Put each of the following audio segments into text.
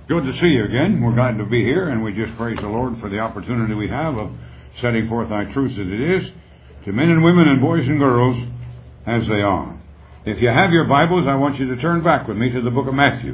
Good to see you again. We're glad to be here, and we just praise the Lord for the opportunity we have of setting forth thy truth as it is to men and women and boys and girls as they are. If you have your Bibles, I want you to turn back with me to the book of Matthew.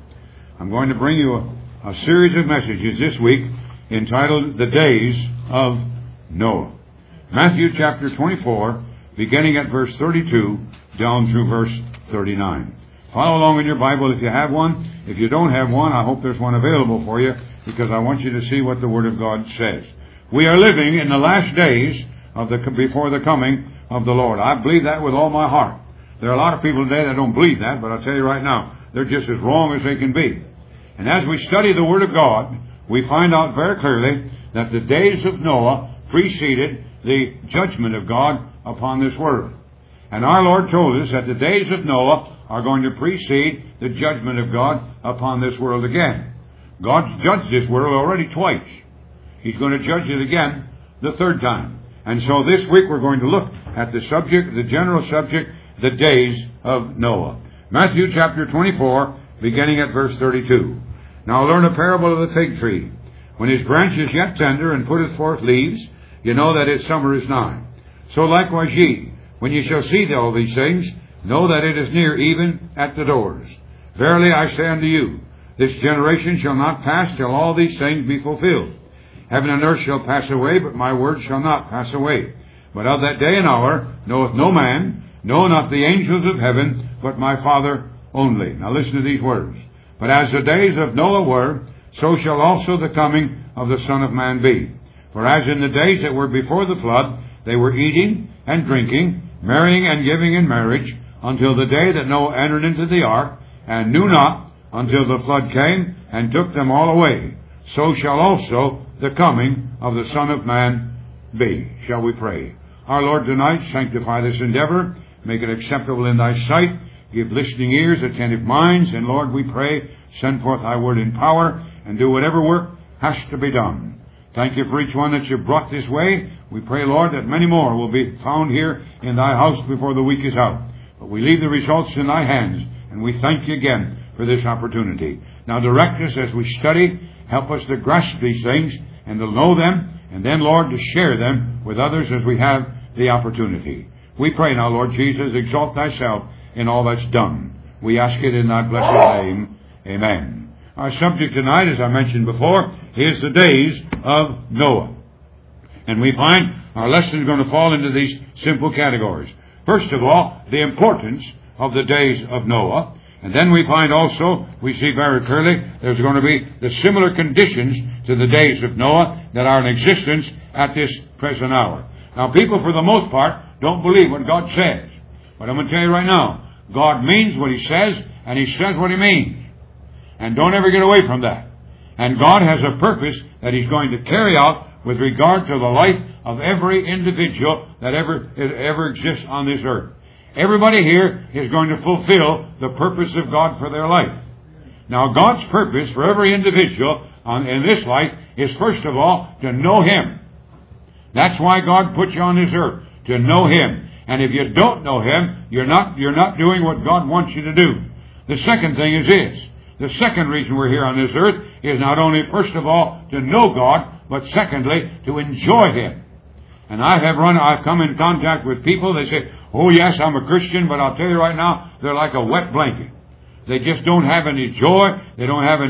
I'm going to bring you a series of messages this week entitled The Days of Noah. Matthew chapter 24, beginning at verse 32 down through verse 39. Follow along in your Bible if you have one. If you don't have one, I hope there's one available for you, because I want you to see what the Word of God says. We are living in the last days before the coming of the Lord. I believe that with all my heart. There are a lot of people today that don't believe that, but I'll tell you right now, they're just as wrong as they can be. And as we study the Word of God, we find out very clearly that the days of Noah preceded the judgment of God upon this world. And our Lord told us that the days of Noah are going to precede the judgment of God upon this world again. God's judged this world already twice. He's going to judge it again the third time. And so this week we're going to look at the subject, the general subject, the days of Noah. Matthew chapter 24, beginning at verse 32. Now learn a parable of the fig tree. When his branch is yet tender and putteth forth leaves, you know that its summer is nigh. So likewise ye, when ye shall see all these things, know that it is near, even at the doors. Verily I say unto you, this generation shall not pass till all these things be fulfilled. Heaven and earth shall pass away, but my word shall not pass away. But of that day and hour knoweth no man, no, not the angels of heaven, but my Father only. Now listen to these words. But as the days of Noah were, so shall also the coming of the Son of Man be. For as in the days that were before the flood, they were eating and drinking, marrying and giving in marriage, until the day that Noah entered into the ark, and knew not until the flood came and took them all away. So shall also the coming of the Son of Man be. Shall we pray? Our Lord, tonight, sanctify this endeavor, make it acceptable in thy sight, give listening ears, attentive minds, and Lord, we pray, send forth thy word in power, and do whatever work has to be done. Thank you for each one that you've brought this way. We pray, Lord, that many more will be found here in thy house before the week is out. But we leave the results in thy hands, and we thank you again for this opportunity. Now direct us as we study. Help us to grasp these things and to know them, and then, Lord, to share them with others as we have the opportunity. We pray now, Lord Jesus, exalt thyself in all that's done. We ask it in thy blessed name. Amen. Our subject tonight, as I mentioned before, is the days of Noah. And we find our lesson is going to fall into these simple categories. First of all, the importance of the days of Noah. And then we find also, we see very clearly, there's going to be the similar conditions to the days of Noah that are in existence at this present hour. Now, people, for the most part, don't believe what God says. But I'm going to tell you right now, God means what He says, and He says what He means. And don't ever get away from that. And God has a purpose that He's going to carry out with regard to the life of every individual that ever exists on this earth. Everybody here is going to fulfill the purpose of God for their life. Now, God's purpose for every individual in this life is, first of all, to know Him. That's why God put you on this earth, to know Him. And if you don't know Him, you're not doing what God wants you to do. The second thing is this. The second reason we're here on this earth is not only, first of all, to know God, but secondly, to enjoy Him. And I've come in contact with people, they say, oh yes, I'm a Christian, but I'll tell you right now, they're like a wet blanket. They just don't have any joy, they don't have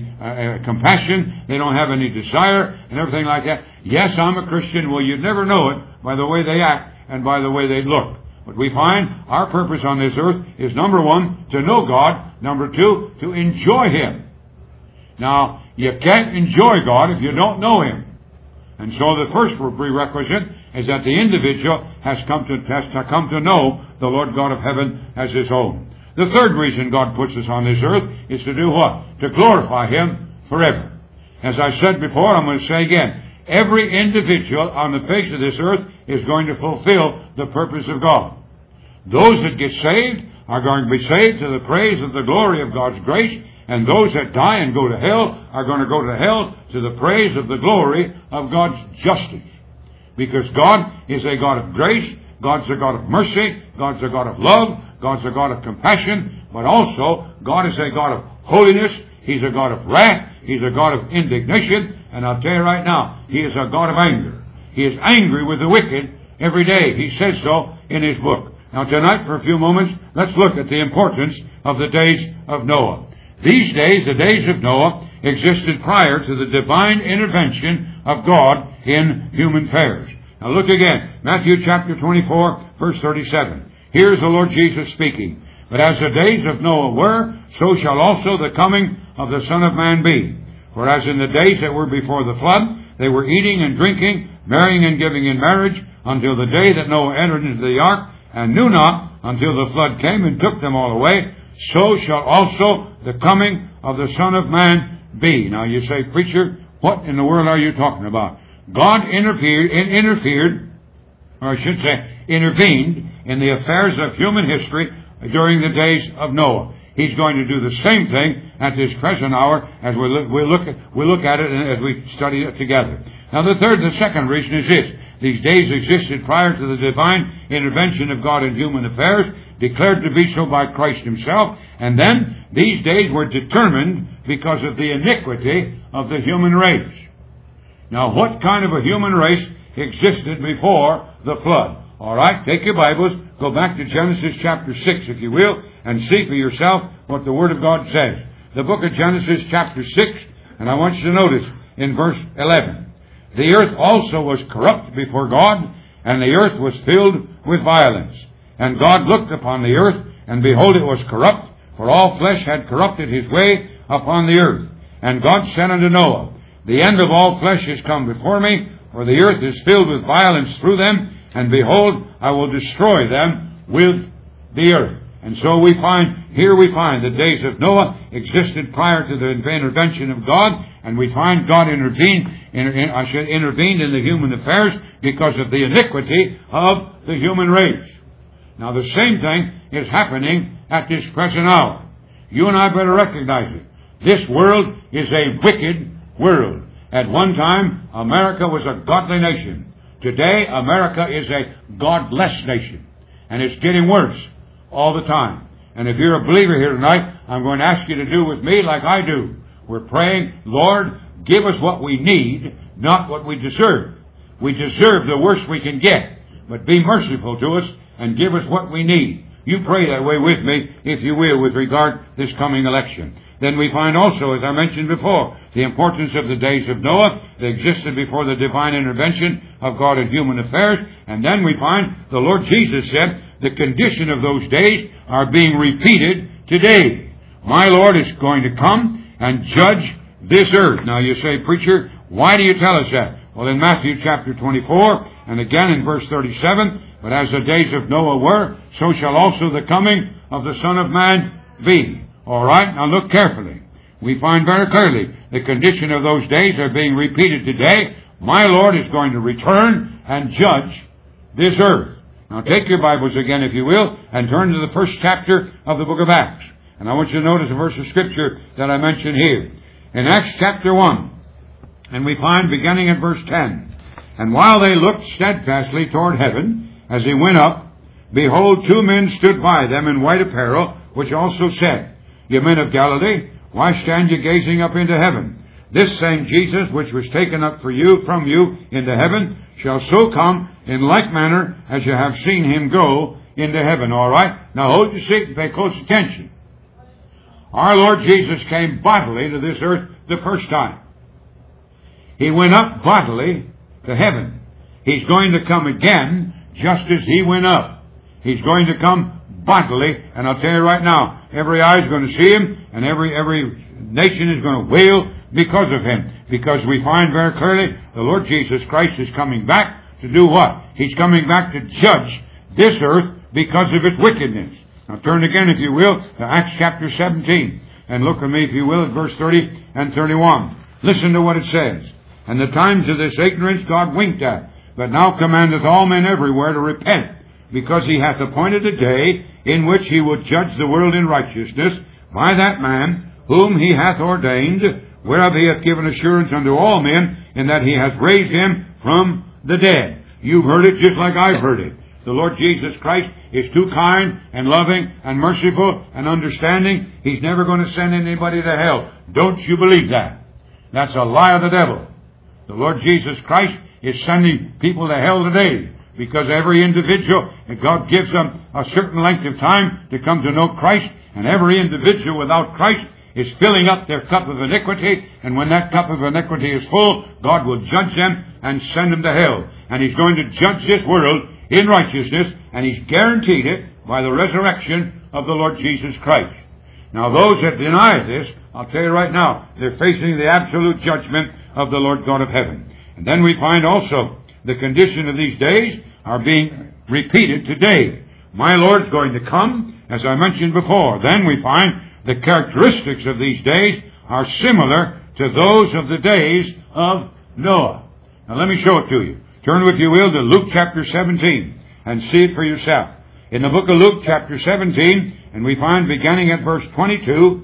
any compassion, they don't have any desire, and everything like that. Yes, I'm a Christian. Well, you'd never know it by the way they act and by the way they look. But we find our purpose on this earth is, number one, to know God. Number two, to enjoy Him. Now, you can't enjoy God if you don't know Him. And so the first prerequisite is that the individual has to come to know the Lord God of heaven as his own. The third reason God puts us on this earth is to do what? To glorify Him forever. As I said before, I'm going to say again, every individual on the face of this earth is going to fulfill the purpose of God. Those that get saved are going to be saved to the praise of the glory of God's grace, and those that die and go to hell are going to go to hell to the praise of the glory of God's justice. Because God is a God of grace, God's a God of mercy, God's a God of love, God's a God of compassion, but also God is a God of holiness, He's a God of wrath. He's a God of indignation. And I'll tell you right now, He is a God of anger. He is angry with the wicked every day. He says so in His book. Now tonight, for a few moments, let's look at the importance of the days of Noah. These days, the days of Noah, existed prior to the divine intervention of God in human affairs. Now look again. Matthew chapter 24, verse 37. Here's the Lord Jesus speaking. But as the days of Noah were, so shall also the coming of the Son of Man be. For as in the days that were before the flood, they were eating and drinking, marrying and giving in marriage, until the day that Noah entered into the ark, and knew not until the flood came and took them all away, so shall also the coming of the Son of Man be. Now you say, preacher, what in the world are you talking about? God intervened in the affairs of human history during the days of Noah. He's going to do the same thing at this present hour as we look at it and as we study it together. Now the second reason is this. These days existed prior to the divine intervention of God in human affairs, declared to be so by Christ Himself, and then these days were determined because of the iniquity of the human race. Now, what kind of a human race existed before the flood? All right, take your Bibles, go back to Genesis chapter 6, if you will, and see for yourself what the Word of God says. The book of Genesis chapter 6, and I want you to notice in verse 11. The earth also was corrupt before God, and the earth was filled with violence. And God looked upon the earth, and behold, it was corrupt, for all flesh had corrupted his way upon the earth. And God said unto Noah, The end of all flesh is come before me, for the earth is filled with violence through them, and behold, I will destroy them with the earth. And so we find the days of Noah existed prior to the intervention of God, and we find God intervened in the human affairs because of the iniquity of the human race. Now the same thing is happening at this present hour. You and I better recognize it. This world is a wicked world. At one time, America was a godly nation. Today, America is a godless nation. And it's getting worse all the time. And if you're a believer here tonight, I'm going to ask you to do with me like I do. We're praying, Lord, give us what we need, not what we deserve. We deserve the worst we can get. But be merciful to us and give us what we need. You pray that way with me, if you will, with regard to this coming election. Then we find also, as I mentioned before, the importance of the days of Noah. They existed before the divine intervention of God in human affairs. And then we find the Lord Jesus said the condition of those days are being repeated today. My Lord is going to come and judge this earth. Now you say, preacher, why do you tell us that? Well, in Matthew chapter 24, and again in verse 37, but as the days of Noah were, so shall also the coming of the Son of Man be. All right, now look carefully. We find very clearly the condition of those days are being repeated today. My Lord is going to return and judge this earth. Now take your Bibles again, if you will, and turn to the first chapter of the book of Acts. And I want you to notice a verse of Scripture that I mentioned here. In Acts chapter 1, and we find beginning at verse 10, And while they looked steadfastly toward heaven, as he went up, behold, two men stood by them in white apparel, which also said, Ye men of Galilee, why stand ye gazing up into heaven? This same Jesus, which was taken up from you into heaven, shall so come in like manner as you have seen him go into heaven. All right? Now hold your seat and pay close attention. Our Lord Jesus came bodily to this earth the first time. He went up bodily to heaven. He's going to come again just as he went up. He's going to come bodily, and I'll tell you right now, every eye is going to see him, and every nation is going to wail because of him. Because we find very clearly the Lord Jesus Christ is coming back to do what? He's coming back to judge this earth because of its wickedness. Now turn again, if you will, to Acts chapter 17. And look with me, if you will, at verse 30 and 31. Listen to what it says. And the times of this ignorance God winked at, but now commandeth all men everywhere to repent, because he hath appointed a day in which he will judge the world in righteousness by that man whom he hath ordained, whereof he hath given assurance unto all men, in that he hath raised him from the dead. You've heard it just like I've heard it. the Lord Jesus Christ is too kind and loving and merciful and understanding. He's never going to send anybody to hell. Don't you believe that? That's a lie of the devil. The Lord Jesus Christ is sending people to hell today because every individual, God gives them a certain length of time to come to know Christ, and every individual without Christ is filling up their cup of iniquity, and when that cup of iniquity is full, God will judge them and send them to hell. And He's going to judge this world in righteousness, and He's guaranteed it by the resurrection of the Lord Jesus Christ. Now those that deny this, I'll tell you right now, they're facing the absolute judgment of the Lord God of heaven. And then we find also the condition of these days are being repeated today. My Lord's going to come, as I mentioned before. Then we find the characteristics of these days are similar to those of the days of Noah. Now let me show it to you. Turn, if you will, to Luke chapter 17 and see it for yourself. In the book of Luke chapter 17, and we find beginning at verse 22,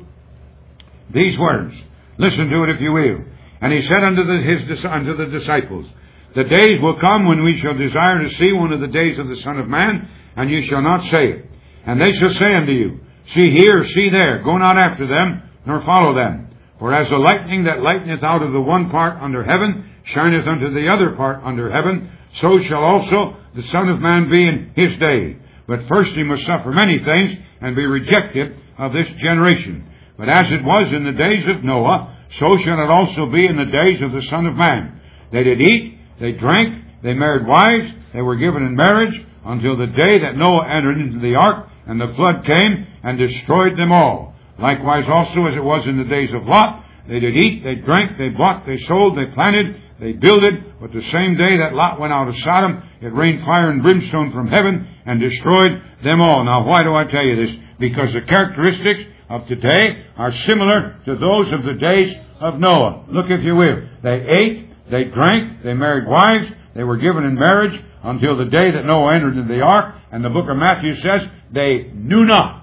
these words. Listen to it if you will. And He said unto the disciples, the days will come when we shall desire to see one of the days of the Son of Man, and ye shall not say it. And they shall say unto you, see here, see there, go not after them, nor follow them. For as the lightning that lighteneth out of the one part under heaven, shineth unto the other part under heaven, so shall also the Son of Man be in His day. But first He must suffer many things, and be rejected of this generation. But as it was in the days of Noah, so shall it also be in the days of the Son of Man. They did eat, they drank, they married wives, they were given in marriage, until the day that Noah entered into the ark, and the flood came and destroyed them all. Likewise also as it was in the days of Lot, they did eat, they drank, they bought, they sold, they planted, they builded. But the same day that Lot went out of Sodom, it rained fire and brimstone from heaven and destroyed them all. Now why do I tell you this? Because the characteristics of today are similar to those of the days of Noah. Look if you will. They ate, they drank, they married wives, they were given in marriage until the day that Noah entered into the ark. And the book of Matthew says they knew not.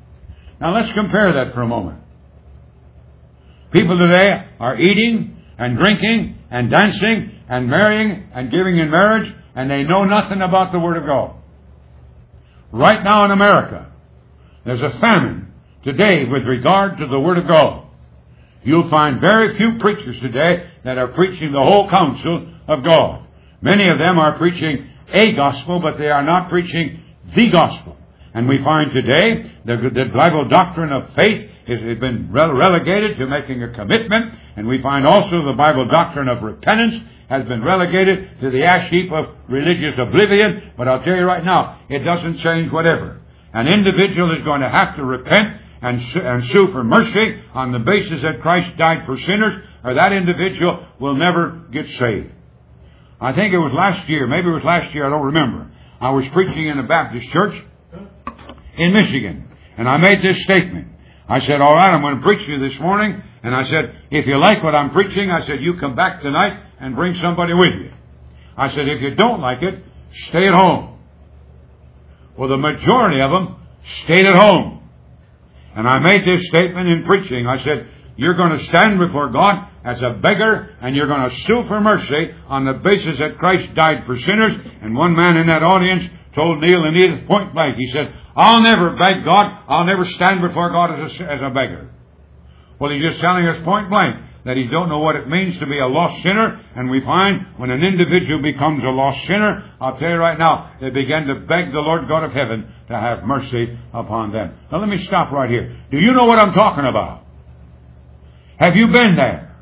Now let's compare that for a moment. People today are eating and drinking and dancing and marrying and giving in marriage, and they know nothing about the Word of God. Right now in America, there's a famine today with regard to the Word of God. You'll find very few preachers today that are preaching the whole counsel of God. Many of them are preaching a gospel, but they are not preaching the gospel. And we find today the Bible doctrine of faith has been relegated to making a commitment. And we find also the Bible doctrine of repentance has been relegated to the ash heap of religious oblivion. But I'll tell you right now, it doesn't change whatever. An individual is going to have to repent and sue for mercy on the basis that Christ died for sinners, or that individual will never get saved. I think it was last year, maybe it was last year, I don't remember. I was preaching in a Baptist church in Michigan, and I made this statement. I said, all right, I'm going to preach to you this morning. And I said, if you like what I'm preaching, I said, you come back tonight and bring somebody with you. I said, if you don't like it, stay at home. Well, the majority of them stayed at home. And I made this statement in preaching. I said, you're going to stand before God as a beggar, and you're going to sue for mercy on the basis that Christ died for sinners. And one man in that audience told Neil and Edith point blank, he said, I'll never beg God. I'll never stand before God as a beggar. Well, he's just telling us point blank that he don't know what it means to be a lost sinner. And we find when an individual becomes a lost sinner, I'll tell you right now, they begin to beg the Lord God of heaven to have mercy upon them. Now let me stop right here. Do you know what I'm talking about? Have you been there?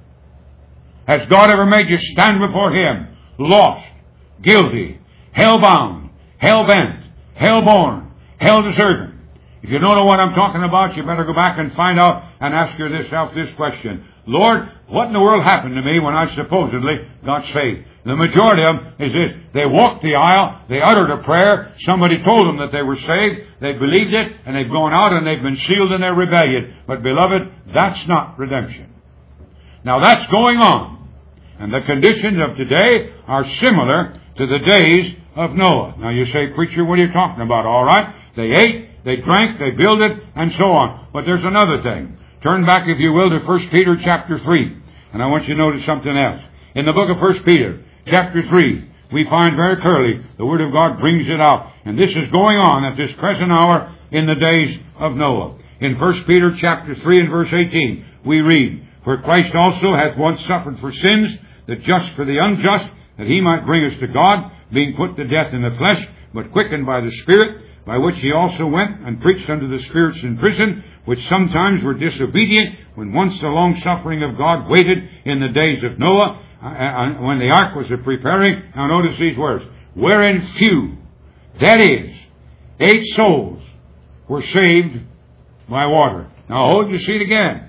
Has God ever made you stand before Him lost, guilty, hell-bound, hell-bent, hell-born, hell-deserving? If you don't know what I'm talking about, you better go back and find out and ask yourself this question. Lord, what in the world happened to me when I supposedly got saved? The majority of them is this. They walked the aisle, they uttered a prayer, somebody told them that they were saved, they believed it, and they've gone out and they've been sealed in their rebellion. But beloved, that's not redemption. Now that's going on. And the conditions of today are similar to the days of Noah. Now you say, preacher, what are you talking about? All right, they ate, they drank, they builded, and so on. But there's another thing. Turn back, if you will, to 1 Peter chapter 3. And I want you to notice something else. In the book of 1 Peter chapter 3, we find very clearly the Word of God brings it out. And this is going on at this present hour in the days of Noah. In 1 Peter chapter 3 and verse 18, we read, "For Christ also hath once suffered for sins, the just for the unjust, that he might bring us to God, being put to death in the flesh, but quickened by the Spirit, by which he also went and preached unto the spirits in prison, which sometimes were disobedient, when once the long suffering of God waited in the days of Noah, when the ark was preparing." Now notice these words, "Wherein few, that is, 8 souls, were saved by water." Now hold your seat again.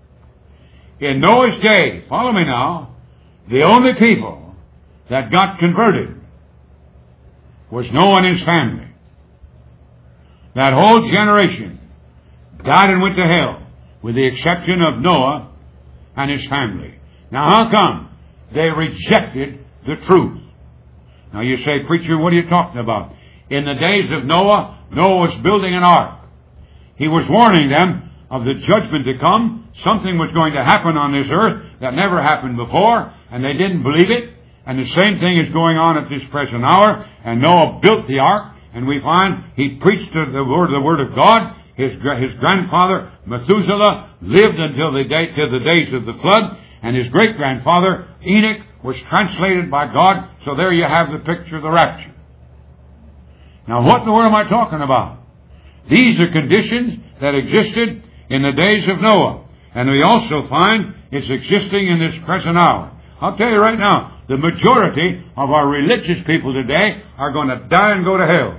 In Noah's day, follow me now, the only people that got converted was Noah and his family. That whole generation died and went to hell, with the exception of Noah and his family. Now how come? They rejected the truth. Now you say, "Preacher, what are you talking about?" In the days of Noah, Noah was building an ark. He was warning them of the judgment to come. Something was going to happen on this earth that never happened before, and they didn't believe it. And the same thing is going on at this present hour. And Noah built the ark, and we find he preached the word of God. His grandfather, Methuselah, lived until the days of the flood, and his great-grandfather, Enoch, was translated by God. So there you have the picture of the rapture. Now what in the world am I talking about? These are conditions that existed in the days of Noah. And we also find it's existing in this present hour. I'll tell you right now, the majority of our religious people today are going to die and go to hell.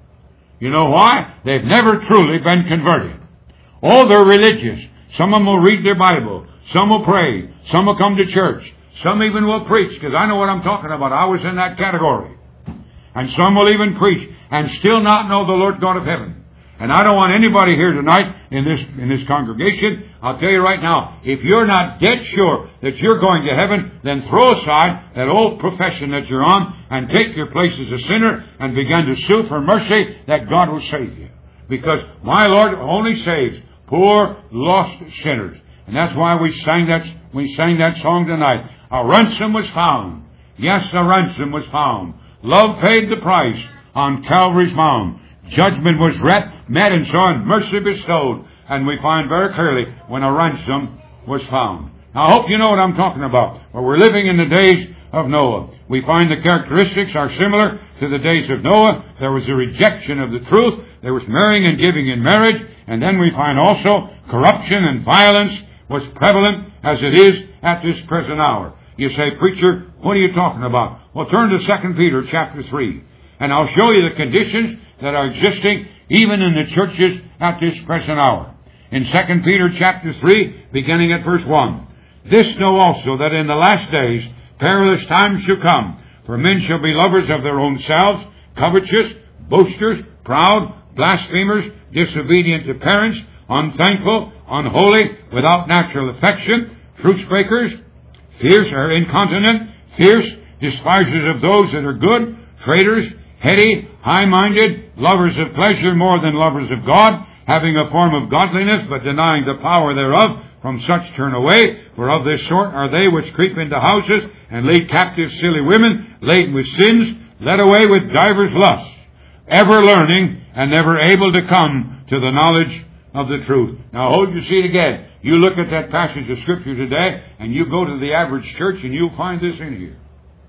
You know why? They've never truly been converted. Oh, they're religious. Some of them will read their Bible. Some will pray. Some will come to church. Some even will preach, because I know what I'm talking about. I was in that category. And some will even preach and still not know the Lord God of heaven. And I don't want anybody here tonight in this congregation. I'll tell you right now, if you're not dead sure that you're going to heaven, then throw aside that old profession that you're on and take your place as a sinner and begin to sue for mercy that God will save you. Because my Lord only saves poor, lost sinners. And that's why we sang that song tonight. A ransom was found. Yes, a ransom was found. Love paid the price on Calvary's mound. Judgment was met and so on, mercy bestowed. And we find very clearly when a ransom was found. Now I hope you know what I'm talking about. Well, we're living in the days of Noah. We find the characteristics are similar to the days of Noah. There was a rejection of the truth. There was marrying and giving in marriage. And then we find also corruption and violence was prevalent as it is at this present hour. You say, "Preacher, what are you talking about?" Well, turn to 2 Peter chapter 3. And I'll show you the conditions that are existing even in the churches at this present hour. In 2 Peter chapter 3, beginning at verse 1. "This know also, that in the last days perilous times shall come. For men shall be lovers of their own selves, covetous, boasters, proud, blasphemers, disobedient to parents, unthankful, unholy, without natural affection, truce breakers, fierce or incontinent, fierce, despisers of those that are good, traitors, heady, high-minded, lovers of pleasure more than lovers of God, having a form of godliness, but denying the power thereof. From such turn away, for of this sort are they which creep into houses, and lead captive silly women, laden with sins, led away with divers lusts, ever learning, and never able to come to the knowledge of the truth." Now hold your seat again. You look at that passage of Scripture today, and you go to the average church, and you'll find this in here.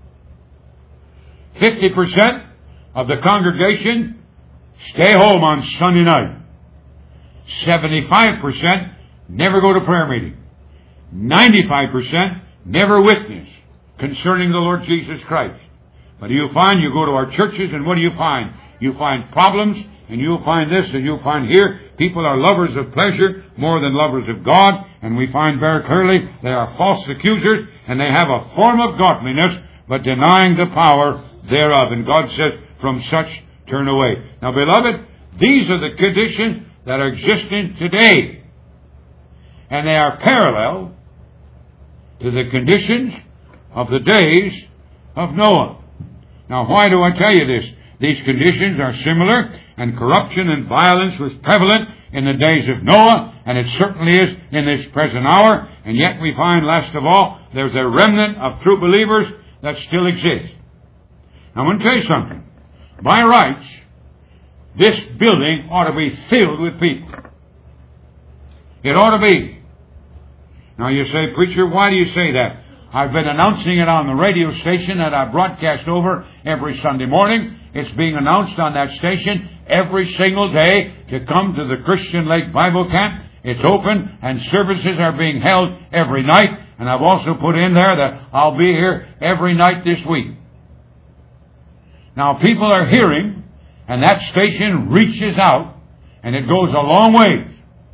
50% of the congregation stay home on Sunday night. 75% never go to prayer meeting. 95% never witness concerning the Lord Jesus Christ. But you find, you go to our churches, and what do you find? You find problems, and you'll find this, and you'll find here. People are lovers of pleasure more than lovers of God, and we find very clearly they are false accusers, and they have a form of godliness, but denying the power thereof. And God says, "From such turn away." Now, beloved, these are the conditions that are existing today. And they are parallel to the conditions of the days of Noah. Now, why do I tell you this? These conditions are similar, and corruption and violence was prevalent in the days of Noah, and it certainly is in this present hour. And yet we find, last of all, there's a remnant of true believers that still exist. I'm going to tell you something. By rights, this building ought to be filled with people. It ought to be. Now you say, preacher, why do you say that? I've been announcing it on the radio station that I broadcast over every Sunday morning. It's being announced on that station every single day to come to the Christian Lake Bible Camp. It's open and services are being held every night. And I've also put in there that I'll be here every night this week. Now people are hearing, and that station reaches out, and it goes a long way.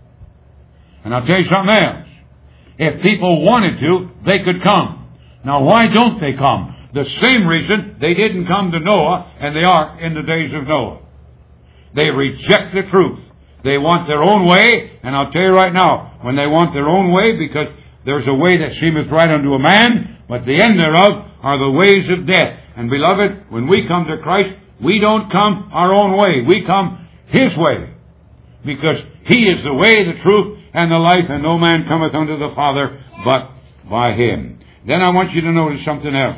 And I'll tell you something else. If people wanted to, they could come. Now why don't they come? The same reason they didn't come to Noah and the ark in the days of Noah. They reject the truth. They want their own way, and I'll tell you right now, when they want their own way, because there's a way that seemeth right unto a man, but the end thereof are the ways of death. And beloved, when we come to Christ, we don't come our own way. We come His way. Because He is the way, the truth, and the life, and no man cometh unto the Father but by Him. Then I want you to notice something else.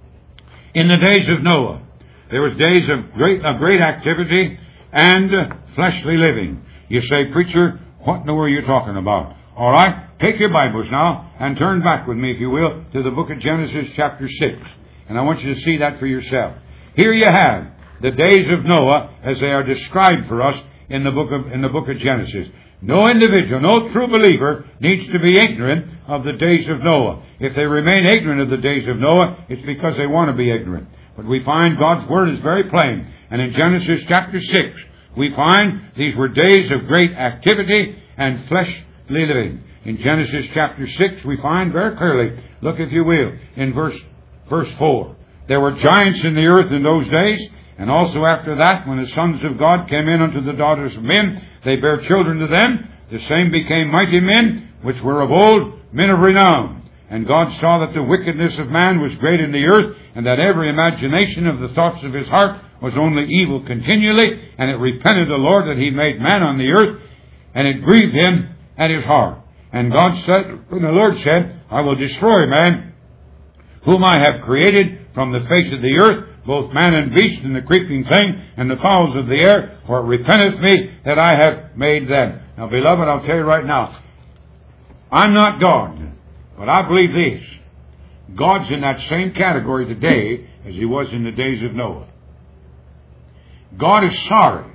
In the days of Noah, there was days of great activity and fleshly living. You say, preacher, what in the world are you talking about? All right, take your Bibles now and turn back with me, if you will, to the book of Genesis chapter 6. And I want you to see that for yourself. Here you have the days of Noah as they are described for us in the book of Genesis. No individual, no true believer needs to be ignorant of the days of Noah. If they remain ignorant of the days of Noah, it's because they want to be ignorant. But we find God's Word is very plain. And in Genesis chapter 6, we find these were days of great activity and fleshly living. In Genesis chapter 6, we find very clearly, look if you will, in verse 4. There were giants in the earth in those days, and also after that, when the sons of God came in unto the daughters of men, they bare children to them. The same became mighty men, which were of old, men of renown. And God saw that the wickedness of man was great in the earth, and that every imagination of the thoughts of his heart was only evil continually. And it repented the Lord that He made man on the earth, and it grieved Him at His heart. And God said, and the Lord said, I will destroy man, whom I have created from the face of the earth, both man and beast, and the creeping thing, and the fowls of the air, for it repenteth me that I have made them. Now, beloved, I'll tell you right now, I'm not God, but I believe this. God's in that same category today as He was in the days of Noah. God is sorry,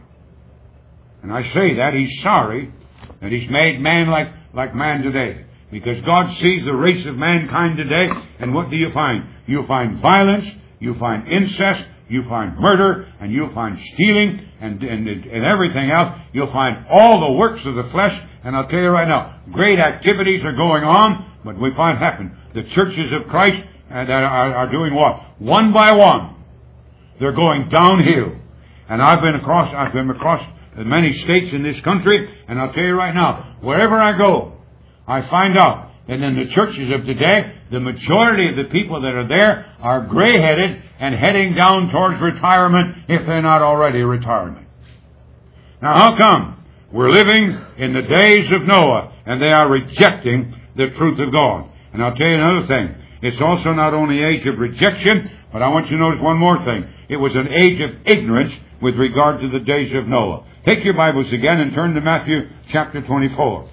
and I say that, He's sorry that He's made man like man today. Because God sees the race of mankind today, and what do you find? You find violence, you find incest, you find murder, and you'll find stealing, and everything else. You'll find all the works of the flesh, and I'll tell you right now, great activities are going on, but we find happen. The churches of Christ are doing what? One by one, they're going downhill. And I've been across many states in this country, and I'll tell you right now, wherever I go, I find out that in the churches of today, the majority of the people that are there are gray-headed and heading down towards retirement, if they're not already retirement. Now, how come? We're living in the days of Noah, and they are rejecting the truth of God. And I'll tell you another thing. It's also not only an age of rejection, but I want you to notice one more thing. It was an age of ignorance with regard to the days of Noah. Take your Bibles again and turn to Matthew chapter 24.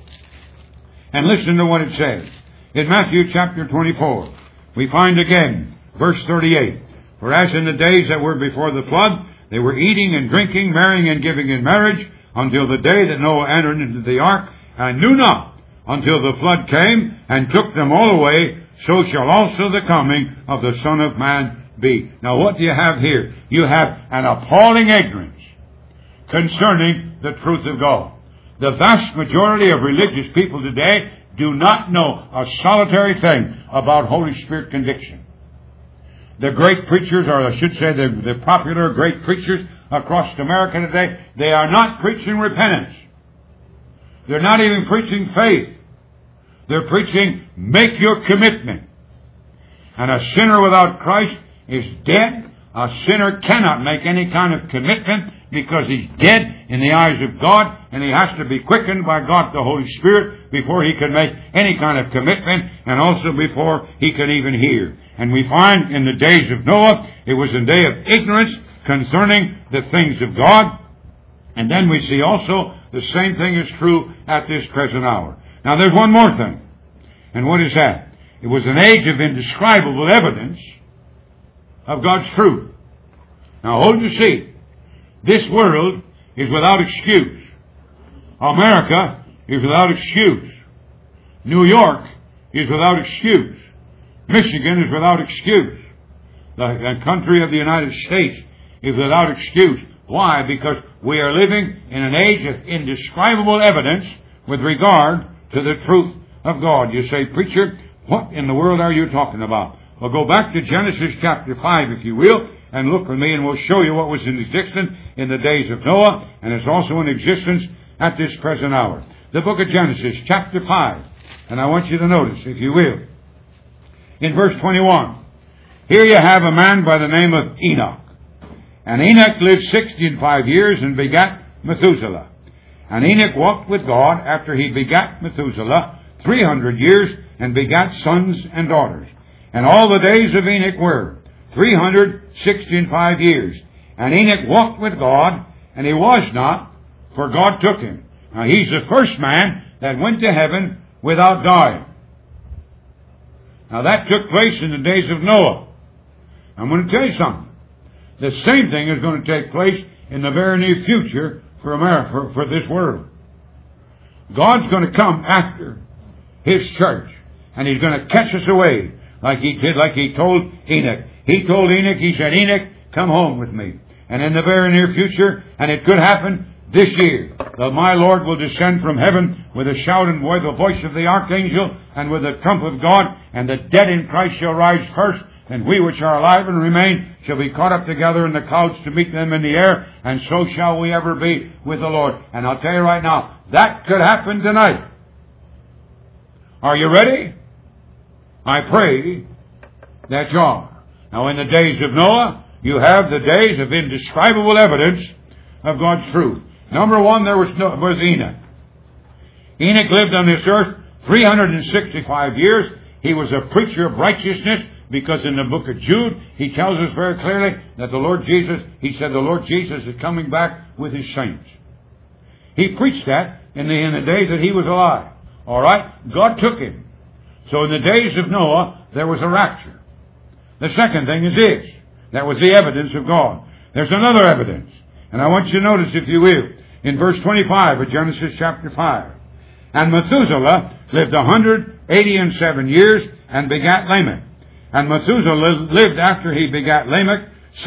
And listen to what it says. In Matthew chapter 24, we find again, verse 38. For as in the days that were before the flood, they were eating and drinking, marrying and giving in marriage, until the day that Noah entered into the ark, and knew not, until the flood came, and took them all away, so shall also the coming of the Son of Man be. Now what do you have here? You have an appalling ignorance concerning the truth of God. The vast majority of religious people today do not know a solitary thing about Holy Spirit conviction. The great preachers, or I should say the popular great preachers across America today, they are not preaching repentance. They're not even preaching faith. They're preaching, make your commitment. And a sinner without Christ is dead. A sinner cannot make any kind of commitment because he's dead in the eyes of God, and he has to be quickened by God the Holy Spirit before he can make any kind of commitment, and also before he can even hear. And we find in the days of Noah, it was a day of ignorance concerning the things of God. And then we see also the same thing is true at this present hour. Now there's one more thing. And what is that? It was an age of indescribable evidence of God's truth. Now hold your seat. This world is without excuse. America is without excuse. New York is without excuse. Michigan is without excuse. The country of the United States is without excuse. Why? Because we are living in an age of indescribable evidence with regard to the truth of God. You say, preacher, what in the world are you talking about? Well, go back to Genesis chapter 5, if you will, and look with me, and we'll show you what was in existence in the days of Noah, and it's also in existence at this present hour. The book of Genesis, chapter 5, and I want you to notice, if you will, in verse 21, here you have a man by the name of Enoch. And Enoch lived 65 years and begat Methuselah. And Enoch walked with God after he begat Methuselah 300 years and begat sons and daughters. And all the days of Enoch were 365 years. And Enoch walked with God, and he was not, for God took him. Now he's the first man that went to heaven without dying. Now that took place in the days of Noah. I'm going to tell you something. The same thing is going to take place in the very near future for America, for this world. God's going to come after His church, and He's going to catch us away like He did, like He told Enoch. He told Enoch, He said, Enoch, come home with me. And in the very near future, and it could happen this year, that my Lord will descend from heaven with a shout and with the voice of the archangel and with the trump of God, and the dead in Christ shall rise first, and we which are alive and remain shall be caught up together in the clouds to meet them in the air, and so shall we ever be with the Lord. And I'll tell you right now, that could happen tonight. Are you ready? I pray that you are. Now in the days of Noah, you have the days of indescribable evidence of God's truth. Number one, there was Enoch. Enoch lived on this earth 365 years. He was a preacher of righteousness, because in the book of Jude, he tells us very clearly that the Lord Jesus, he said the Lord Jesus is coming back with His saints. He preached that in the days that he was alive. All right? God took him. So in the days of Noah, there was a rapture. The second thing is this. That was the evidence of God. There's another evidence. And I want you to notice, if you will, in verse 25 of Genesis chapter 5. And Methuselah lived 187 years and begat Lamech. And Methuselah lived after he begat Lamech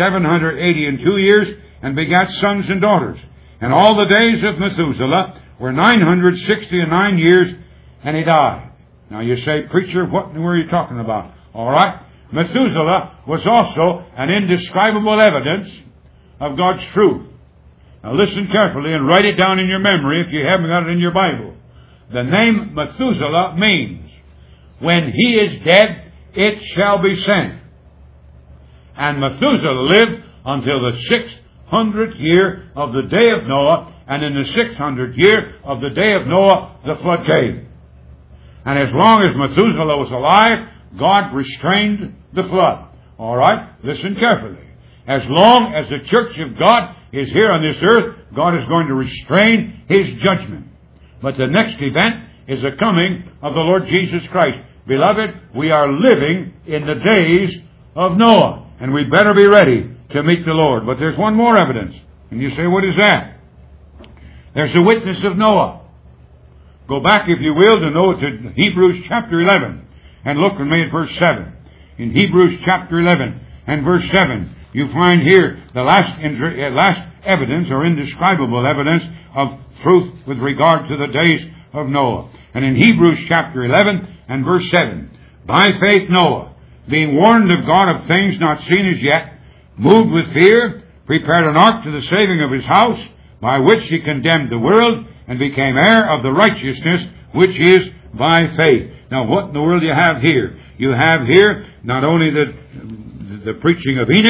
782 years and begat sons and daughters. And all the days of Methuselah were 969 years, and he died. Now you say, preacher, what were you talking about? All right. Methuselah was also an indescribable evidence of God's truth. Now listen carefully and write it down in your memory if you haven't got it in your Bible. The name Methuselah means, when he is dead, it shall be sent. And Methuselah lived until the 600th year of the day of Noah, and in the 600th year of the day of Noah, the flood came. And as long as Methuselah was alive, God restrained the flood. All right? Listen carefully. As long as the church of God is here on this earth, God is going to restrain His judgment. But the next event is the coming of the Lord Jesus Christ. Beloved, we are living in the days of Noah, and we better be ready to meet the Lord. But there's one more evidence. And you say, what is that? There's the witness of Noah. Go back, if you will, to Hebrews chapter 11, and look with me at verse 7. In Hebrews chapter 11 and verse 7, you find here the last evidence, or indescribable evidence, of truth with regard to the days of Noah. And in Hebrews chapter 11 and verse 7, by faith Noah, being warned of God of things not seen as yet, moved with fear, prepared an ark to the saving of his house, by which he condemned the world, and became heir of the righteousness which is by faith. Now what in the world do you have here? You have here not only the preaching of Enoch,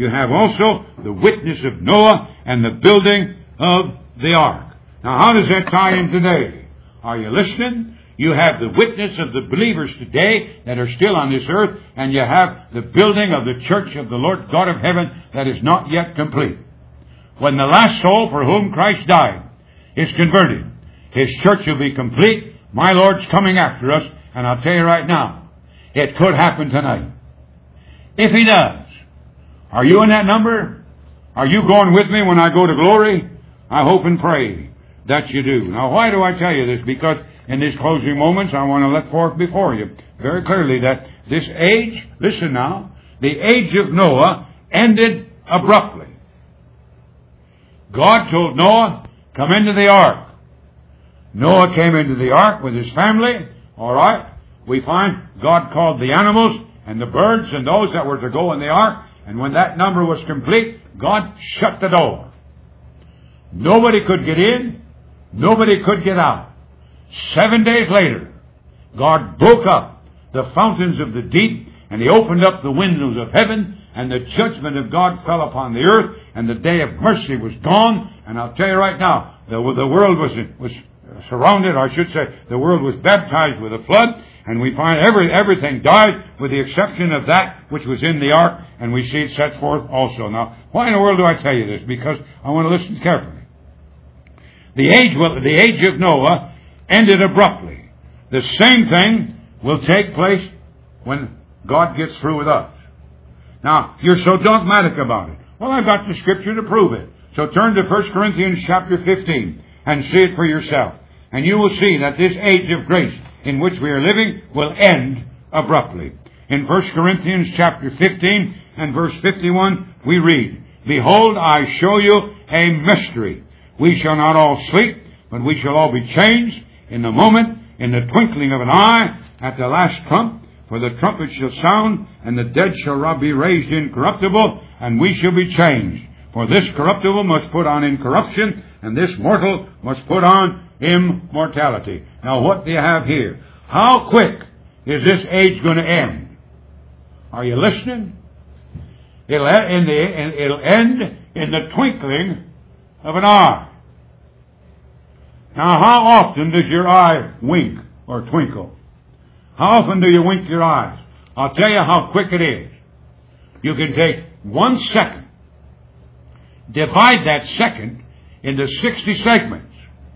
you have also the witness of Noah and the building of the ark. Now, how does that tie in today? Are you listening? You have the witness of the believers today that are still on this earth, and you have the building of the church of the Lord God of heaven that is not yet complete. When the last soul for whom Christ died is converted, His church will be complete. My Lord's coming after us, and I'll tell you right now, it could happen tonight. If He does, are you in that number? Are you going with me when I go to glory? I hope and pray that you do. Now, why do I tell you this? Because in these closing moments, I want to let forth before you very clearly that this age, listen now, the age of Noah ended abruptly. God told Noah, come into the ark. Noah came into the ark with his family. All right. We find God called the animals and the birds and those that were to go in the ark. And when that number was complete, God shut the door. Nobody could get in. Nobody could get out. 7 days later, God broke up the fountains of the deep, and He opened up the windows of heaven, and the judgment of God fell upon the earth, and the day of mercy was gone. And I'll tell you right now, the world was surrounded, or I should say, the world was baptized with a flood, and we find everything died with the exception of that which was in the ark, and we see it set forth also. Now, why in the world do I tell you this? Because I want to listen carefully. The age of Noah ended abruptly. The same thing will take place when God gets through with us. Now, you're so dogmatic about it. Well, I've got the Scripture to prove it. So turn to 1 Corinthians chapter 15 and see it for yourself. And you will see that this age of grace in which we are living will end abruptly. In 1 Corinthians chapter 15 and verse 51, we read, Behold, I show you a mystery. We shall not all sleep, but we shall all be changed in the moment, in the twinkling of an eye, at the last trump. For the trumpet shall sound, and the dead shall be raised incorruptible, and we shall be changed. For this corruptible must put on incorruption, and this mortal must put on immortality. Now, what do you have here? How quick is this age going to end? Are you listening? It'll end in the twinkling of an eye. Now, how often does your eye wink or twinkle? How often do you wink your eyes? I'll tell you how quick it is. You can take 1 second, divide that second into 60 segments,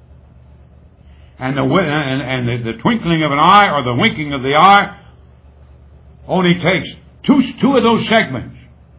and the twinkling of an eye or the winking of the eye only takes two of those segments.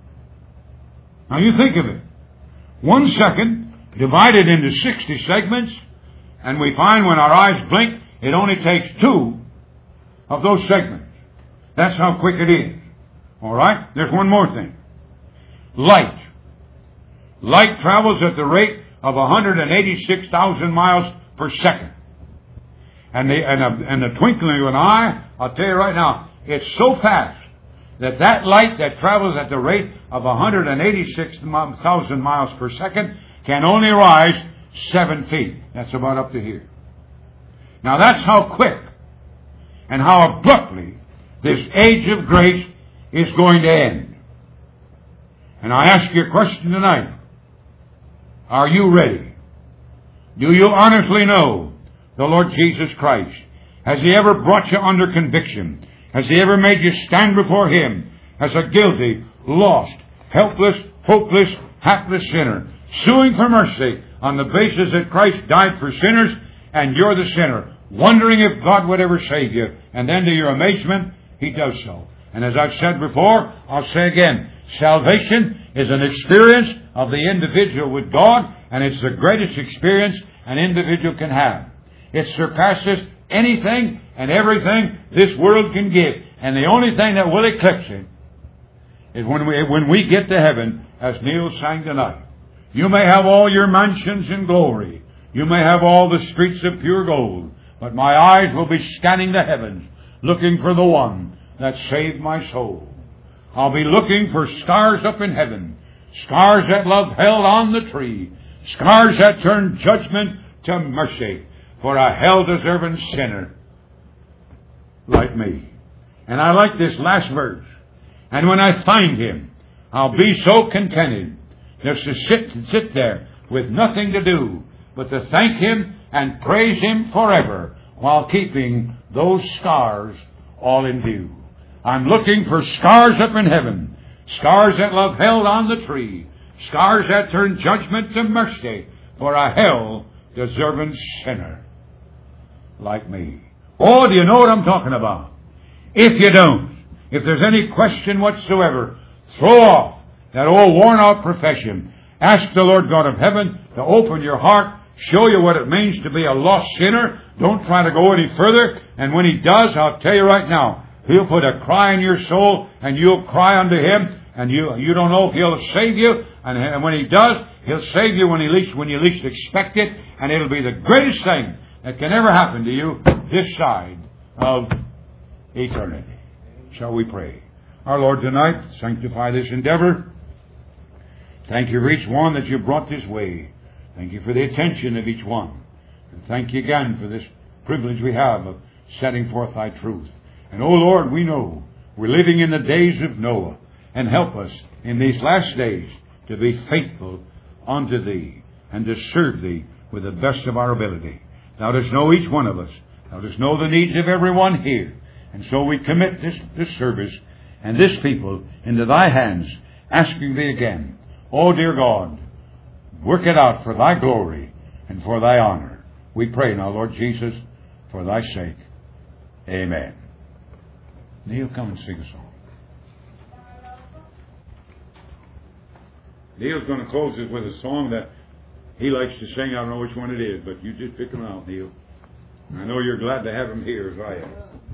Now you think of it. 1 second divided into 60 segments, and we find when our eyes blink, it only takes 2 of those segments. That's how quick it is. All right? There's one more thing. Light. Light travels at the rate of 186,000 miles per second. And the twinkling of an eye, I'll tell you right now, it's so fast that light that travels at the rate of 186,000 miles per second can only rise 7 feet. That's about up to here. Now that's how quick and how abruptly this age of grace is going to end. And I ask you a question tonight. Are you ready? Do you honestly know the Lord Jesus Christ? Has He ever brought you under conviction? Has He ever made you stand before Him as a guilty, lost, helpless, hopeless, hapless sinner, suing for mercy on the basis that Christ died for sinners and you're the sinner, wondering if God would ever save you? And then to your amazement, He does so. And as I've said before, I'll say again, salvation is an experience of the individual with God, and it's the greatest experience an individual can have. It surpasses anything and everything this world can give. And the only thing that will eclipse it is when we get to heaven, as Neil sang tonight. You may have all your mansions in glory. You may have all the streets of pure gold. But my eyes will be scanning the heavens, looking for the one that saved my soul. I'll be looking for stars up in heaven, stars that love held on the tree, stars that turn judgment to mercy for a hell-deserving sinner like me. And I like this last verse. And when I find Him, I'll be so contented just to sit there with nothing to do but to thank Him and praise Him forever while keeping those scars all in view. I'm looking for scars up in heaven, scars that love held on the tree, scars that turn judgment to mercy for a hell-deserving sinner like me. Oh, do you know what I'm talking about? If you don't, if there's any question whatsoever, throw off that old worn-out profession. Ask the Lord God of heaven to open your heart, show you what it means to be a lost sinner. Don't try to go any further. And when He does, I'll tell you right now, He'll put a cry in your soul, and you'll cry unto Him, and you don't know if He'll save you. And when He does, He'll save you when you least expect it, and it'll be the greatest thing that can ever happen to you this side of eternity. Shall we pray? Our Lord, tonight, sanctify this endeavor. Thank you for each one that you brought this way. Thank you for the attention of each one. And thank you again for this privilege we have of setting forth Thy truth. And, oh Lord, we know we're living in the days of Noah. And help us in these last days to be faithful unto Thee and to serve Thee with the best of our ability. Thou dost know each one of us. Thou dost know the needs of everyone here. And so we commit this service and this people into Thy hands, asking Thee again, oh dear God, work it out for Thy glory and for Thy honor. We pray now, Lord Jesus, for Thy sake. Amen. Neil, come and sing a song. Neil's going to close it with a song that he likes to sing. I don't know which one it is, but you just pick him out, Neil. I know you're glad to have him here, as I am.